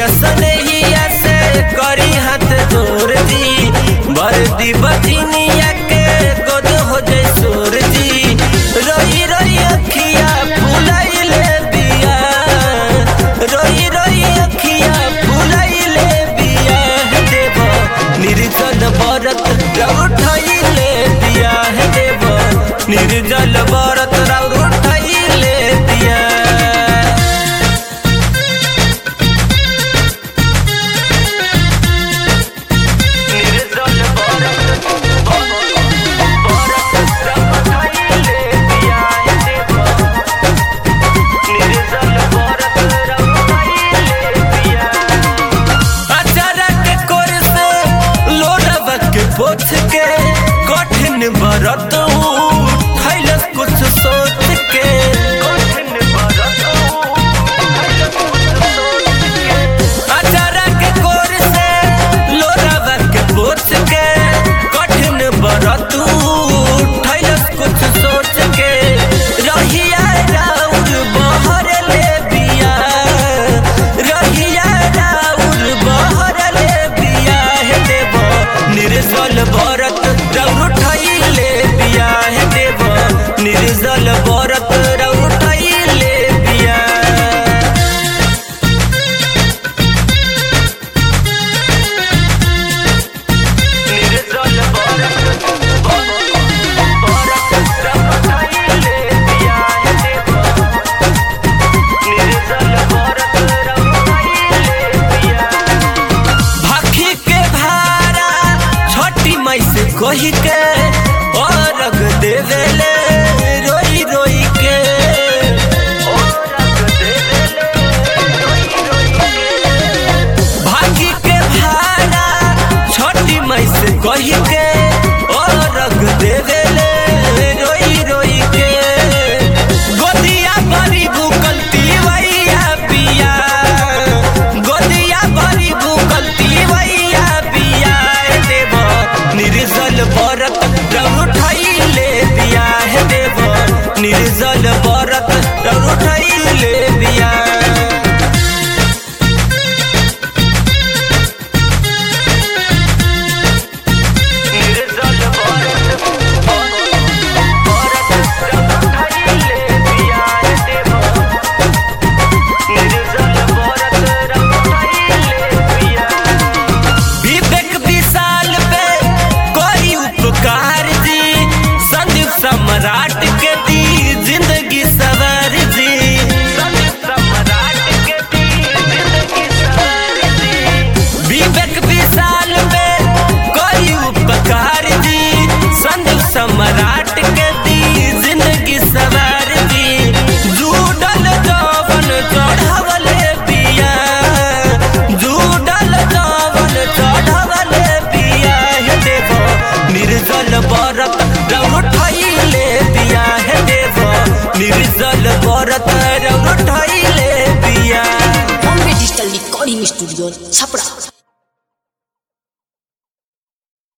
सनेहिया से करी हाथ जोर जी बरदी बजनिया के गोद हो जाए सोर जी रोई रोई अखिया फुलाइले बिया रोई रोई अखिया फुलाइले बिया देव निर्जल व्रत उठाइले दिया है देव निर्जल व्रत उठाइले दिया पोछ के कठिन व्रत उठैलस कुछ सोच के अचारा के कोर से लोरावा के पोछ के कठिन व्रत उठैलस कुछ सोच के रहिया राउर बहर ले बिया रहिया राउर बहर ले बिया हे देव निर्जल व्रत उठाइले बिया है देव निर्जल व्रत उठाइले बिया निर्जल व्रत उठाइले बिया है देव निर्जल व्रत उठाइले बिया भाखी के भारा छठी मई से कोही के औरग देवेले रोई रोई के भागी के भारा छठी मई से कोही के औरग देवेले रोई रोई के गोदिया भरी भूखल तीवैया पिया गोदिया भरी भूखल तीवैया पिया देव निर्जल व्रत उठाइले बिया है देव निर्जल व्रत उठाइले बिया सम्राट के दी जिंदगी सवार जी सम्राट के दी जिंदगी सवार जी विवेक विशाल में कोई उपकार जी संदीप सम्राट के दी जिंदगी सवार जी जुडल जवन चढ़ावले बिया जुडल जवन चढ़ावले बिया हे देव निर्जल व्रत उठाइले दिया है देव निर्जल व्रत उठाइले दिया Bombay digital recording studio Chhapra.